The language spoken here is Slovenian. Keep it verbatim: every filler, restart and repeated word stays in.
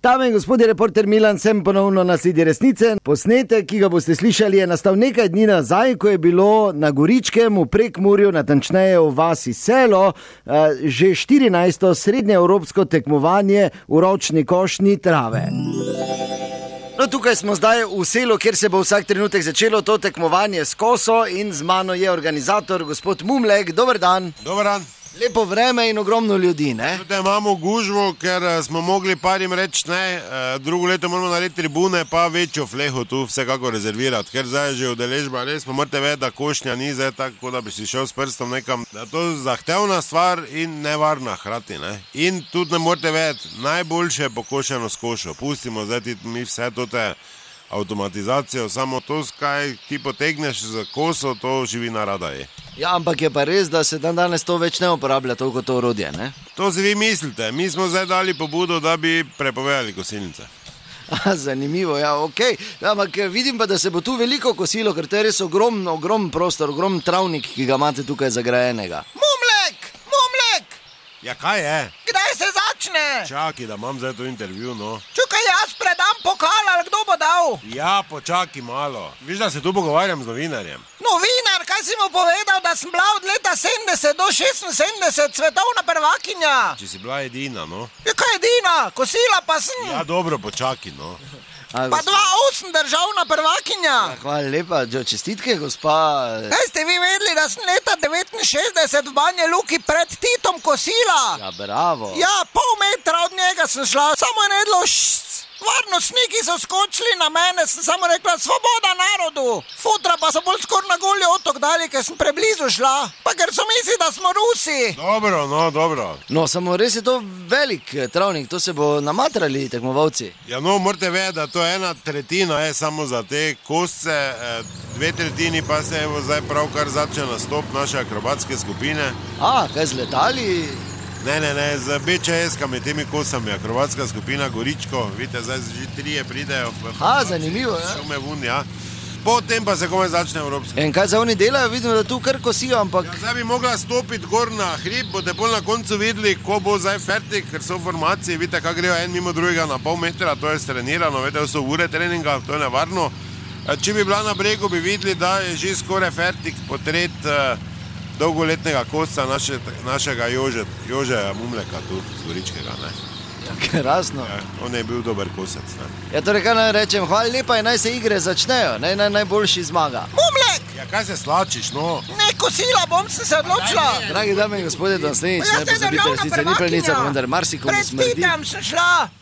Dame in gospodje, reporter Milan, sem ponovno na sledi resnice. Posnetek, ki ga boste slišali, je nastal nekaj dni nazaj, ko je bilo na Goričkem v Prekmurju, natančneje v vasi Selo, že štirinajsto srednjeevropsko tekmovanje v ročni košnji trave. No, tukaj smo zdaj v Selu, kjer se bo vsak trenutek začelo to tekmovanje s koso in z mano je organizator, gospod Mumlek. Dober dan. Dober dan. Lepo vreme in ogromno ljudi, ne? Tudi imamo gužvo, ker smo mogli parim reči ne, drugo leto moramo narediti tribune, pa večjo fleho tu vsekako rezervirati, ker zdaj je že udeležba, res pa morate vedeti, da košnja ni zdaj tako, da bi si šel s prstom nekam, da je to zahtevna stvar in nevarna hkrati, ne? In tudi ne morate vedeti, najboljše je pokošeno s košo, pustimo zdaj ti mi vse to te avtomatizacijo, samo to, kaj ti potegneš z koso, to živina rada je. Ja, ampak je pa res, da se dan danes to več ne uporablja, toliko to orodje, ne? To si vi mislite, mi smo zdaj dali pobudo, da bi prepovedali kosilnice. Aha, zanimivo, ja, okej. Okay. Ampak vidim pa, da se bo tu veliko kosilo, ker to je res ogromen, ogromen prostor, ogromen travnik, ki ga imate tukaj zagrajenega. Mumlek! Mumlek! Ja, kaj je? Kdaj se začne? Čakaj, da imam zdaj to intervju, no. Čukaj, jaz predam pokal, ali kdo bo dal? Ja, počakaj malo. Viš, da se tu pogovarjam z novinarjem. Novinar, kaj si mu povedal, da sem bila od leta sedemdeset do šestinsedemdeset svetovna prvakinja? Če si bila edina, no. Ja, kaj edina? Kosila pa sem. Ja, dobro, počakaj, no. A, pa dva osem državna prvakinja. Ja, hvala lepa, čestitke, gospa. Kaj ste vi vedeli, da sem leta devetinšestdeset v Banja Luki pred Titom kosila? Ja, bravo. Ja, pol metra od njega sem šla, samo je nedlo ššc. Varnostniki so skočili na mene, sem samo rekla, svoboda narodu. Futra pa so bolj skor na Golji otok dali, ker sem preblizu šla. Pa ker so misli, da smo Rusi. Dobro, no, dobro. No, samo res je to velik travnik, to se bo namatrali tekmovalci. Ja, no, morate vedeti, da to ena tretjina je samo za te kosce, dve tretjini pa se evo zdaj pravkar začne nastop naše akrobatske skupine. A, kaj z letali? Ne, ne, ne, z B Č S-kami, temi kosami, akrobatska skupina Goričko, vidite, zdaj že trije pridejo. A, zanimivo, ja. Šume vun, ja. Potem pa se komaj začne evropsko. In kaj za oni delajo, vidim, da tu kar kosijo, ampak... Ja, zdaj bi mogla stopiti gor na hrib, boste bolj na koncu videli, ko bo zdaj fertik, ker so formaciji, vidite, kaj grejo en mimo drugega na pol metra, to je strenirano, vidite, so ure treninga, to je nevarno. Če bi bila na bregu, bi videli, da je že skoraj fertik potret dolgoletnega kosca naše, našega Jože, Jožeja Mumleka tu, z Goričkega, ne. Ja, krasno. Ja, on je bil dober kosec, ne. Ja, torej, kaj naj rečem, hvala lepa in naj se igre začnejo, naj, naj najboljši zmaga. Mumlek! Ja, kaj se slačiš, no? Ne, kosila bom, sem se odločila. Dragi dame in gospodje, da nas nič, Ja, ne pozabite, resnice ni plenica, pa vendar marsikom smrdi. Pred Titem sem šla.